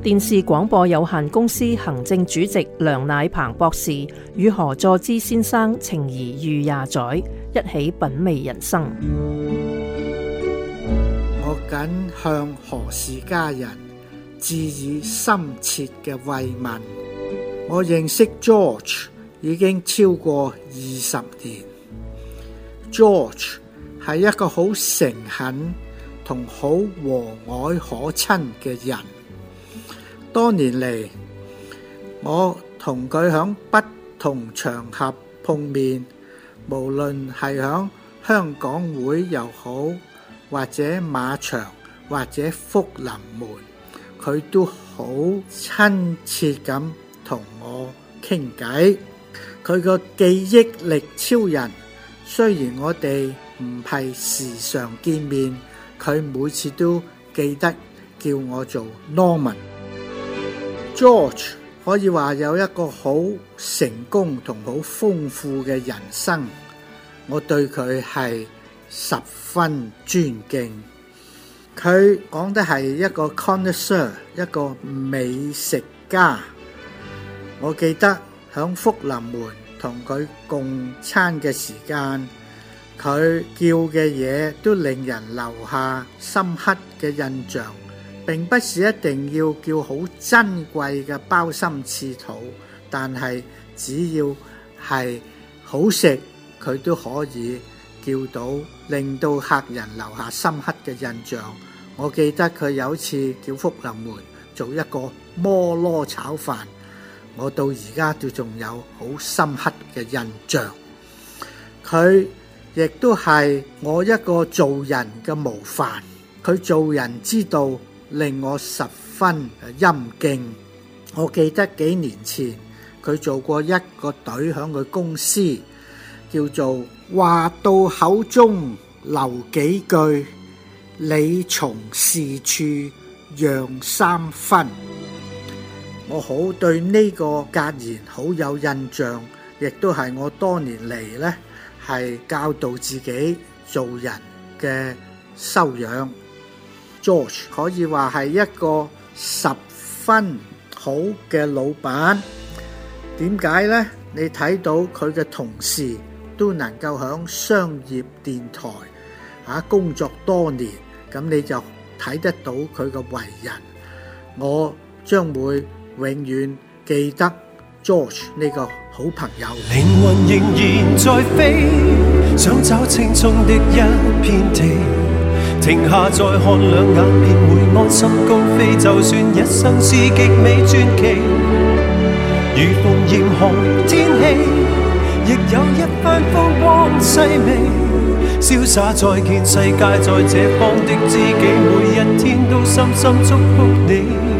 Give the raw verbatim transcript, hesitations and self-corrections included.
電視廣播有限公司行政主席梁乃鵬博士與何佐芝先生情誼逾廿載，一起品味人生。 我謹向何氏家人致以深切嘅慰問。我認識 George 已經超過二十年。George 係一個好誠懇同好和藹可親嘅人。多年嚟，我同佢響不同場合碰面，無論係響香港會又好，或者馬場或者福臨門，佢都好親切咁同我傾偈。佢個記憶力超人，雖然我哋唔係時常見面，佢每次都記得叫我做 Norman。George 可以話有一個好成功同好豐富嘅人生，我對佢係十分尊敬。佢講得係一個 connoisseur， 一個美食家。我記得響福臨門同佢共餐嘅時間，佢叫嘅嘢都令人留下深刻嘅印象。並不是一定要叫好珍貴嘅鮑參翅肚，但係只要係好食，佢都可以叫到令到客人留下深刻嘅印象。我記得佢有一次叫福臨門做一個摩羅炒飯，我到而家都仲有好深刻嘅印象。佢亦都係我一個做人嘅模範，佢做人之道令我十分欽敬。我記得幾年前佢做過一個隊響佢公司，叫做話到口中留幾句，理從事處讓三分。我好對呢個格言好有印象，亦都係我多年嚟呢係教導自己做人嘅修養。George 可以話係一個十分好嘅老闆。點解呢？你睇到佢嘅同事都能夠響商業電台啊工作多年，咁你就睇得到佢嘅為人。我將會永遠記得 George 呢個好朋友。 靈魂仍然在飛，想找青葱的一片地，停下再看兩眼便會安心高飛，就算一生是極美傳奇，如逢嚴寒天氣，亦有一番風光細微，瀟灑再見世界，在這方的知己，每一天都深深祝福你。